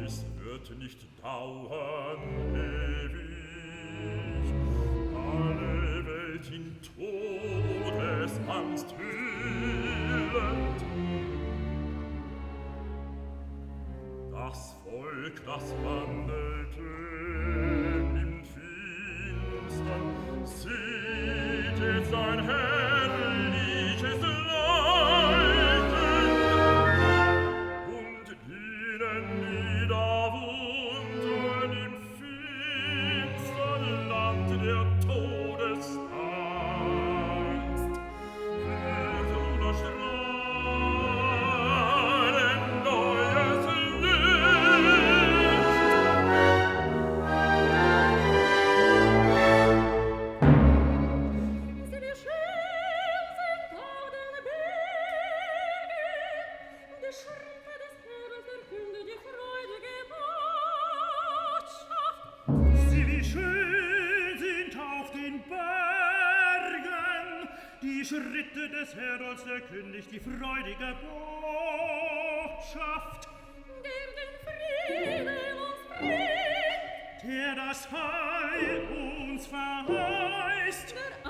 es wird nicht dauern ewig, alle Welt in Todesangst hüllend. Das Volk, das wandelte im Finstern, sieht jetzt ein herrliches Leuchten und ihnen niederwunden im finstern Land der Todesangst wird unterstrahlen neues Licht. Sie wie schön sind auf den Bergen, die Schritte des Heeres verkünden die freudige Botschaft. Sie wie schön sind auf den Bergen, die Schritte des Herolds verkündigt die freudige Botschaft. Der den Frieden uns bringt, Der das Heil uns verheißt, der